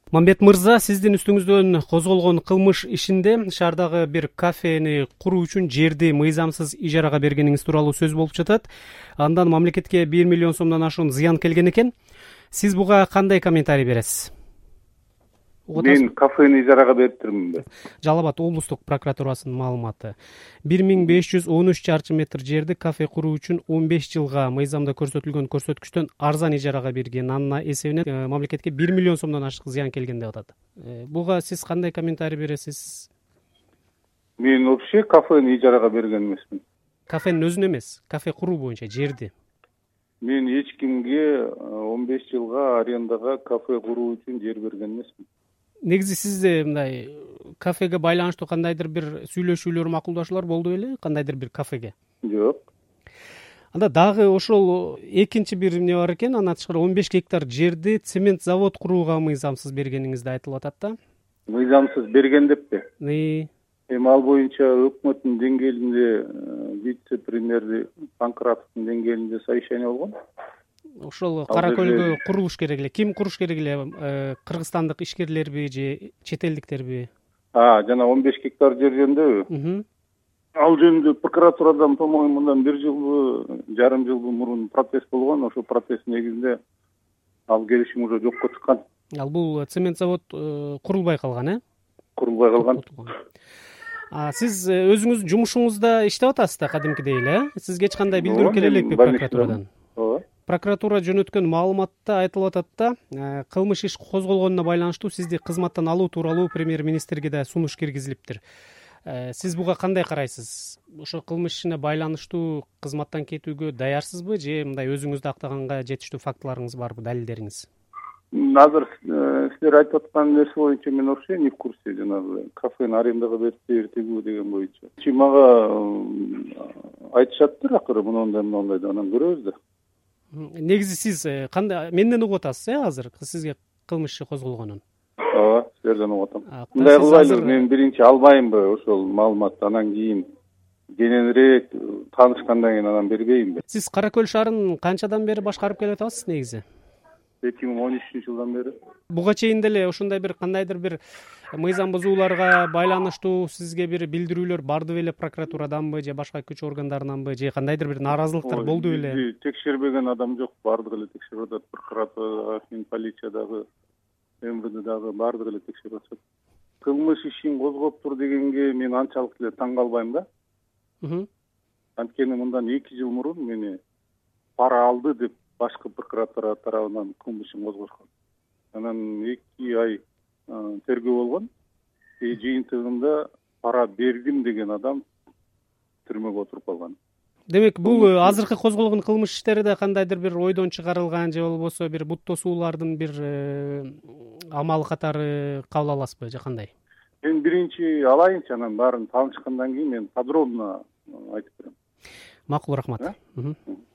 Мамбет мырза, сиздин үстүңүздөн козголгон кылмыш ишинде шаардагы бир кафени куруу үчүн жерди мыйзамсыз ижарага бергениңиз тууралуу сөз болуп жатат. Андан мамлекетке 1 миллион сомдон ашуун зыян келген экен. Сиз буга кандай комментарий бересиз? Мен кафени ижарага бериптирминби? Жалал Абад облустук прокуратурасынын маалыматы. 1513 чарчы метр жерди кафе куруу үчүн 15 жылга мыйзамда көрсөтүлгөн көрсөткүчтөн арзан ижарага берген. Анын эсебинен мамлекетке 1 миллион сомдон ашык зыян келген деп атат. Буга сиз кандай комментарий бересиз? Мен вообще кафени ижарага берген эмесмин. Кафенин өзүн эмес, кафе куруу боюнча жерди. Мен эч кимге 15 жылга арендага кафе куруу үчүн жер берген эмесмин. Негизи сизде мындай кафеге байланыштуу кандайдыр бир сүйлөшүүлөр, макулдашуулар болду беле? Кандайдыр бир кафеге? Жок. Анда дагы ошол экинчи бир эмне бар экен, андан тышкары 15 гектар жерди цемент завод курууга мыйзамсыз бергениңизди айтылып атат да. Мыйзамсыз берген деппи? Эми ал боюнча өкмөттүн деңгээлинде вице-премьер Панкратовдун деңгээлинде совещание болгон. Ошол Кара Көлгө курулуш керек эле. Ким куруш керек эле? Кыргызстандык ишкерлерби же чет элдиктерби? Жана 15 гектар жер жөнүндө. Ал жөнүндө прокуратурадан, по-моему, мындан 1 жылбы, жарым жылбы мурун протест болгон. Ошол протесттин негизинде ал келишим уже жокко чыккан. Ал бул цемент завод курулбай калган, Курулбай калган. Сиз өзүңүздүн жумушуңузда иштеп атасыз да кадимкидей эле? Сизге эч кандай билдирүү келе элекпи прокуратурадан? Ооба. Прокуратура жөнөткөн маалыматта айтылып атат да, кылмыш иш козголгонуна байланыштуу сизди кызматтан алуу тууралуу премьер-министрге да сунуш киргизилиптир. Сиз буга кандай карайсыз? Ошо кылмыш ишине байланыштуу кызматтан кетүүгө даярсызбы же мындай өзүңүздү актаганга жетиштүү фактыларыңыз барбы, далилдериңиз? Азыр силер айтып аткан нерсе боюнча мен вообще не в курсе, жанагы кафени арендага бериптир деген боюнча. Мага айтышаттыр акыры мындай да, анан көрөбүз да. Негизи сиз кандай менден угуп атасыз, азыр сизге кылмыш иши козголгонун? Ооба, силерден угуп атам. Мындай кылбайлы, мен биринчи албаймбы ошол маалыматты, анан кийин кененирээк таанышкандан кийин анан бербеймби? Сиз Кара Көл шаарын канчадан бери башкарып келип атасыз негизи? 2013-жылдан бери. Буга чейин деле ошондой бир кандайдыр бир мыйзам бузууларга байланыштуу сизге бир билдирүүлөр барды беле прокуратураданбы же башка күч органдарынанбы же кандайдыр бир нааразылыктар болду беле? Текшербеген адам жок, бардыгы эле текшерип атат. Прокуратура, полициядагы, МВДдагы бардыгы эле текшерип атышат. Кылмыш ишин козгоптур дегенге мен анчалык эле таң калбайм да. Анткени мындан 2 жыл мурун мени пара алды деп башкы прокуратура тарабынан кылмыш ишин козгошкон. Анан 2 ай тергөө болгон. Жыйынтыгында пара бергим деген адам түрмөгө отуруп калган. Демек, бул азыркы козголгон кылмыш иштери да кандайдыр бир ойдон чыгарылган же болбосо бир бут тосуулардын бир амалы катары кабыл аласызбы же кандай? Мен биринчи алайынчы, анан баарын таанышкандан кийин мен подробно айтып берем. Макул, рахмат.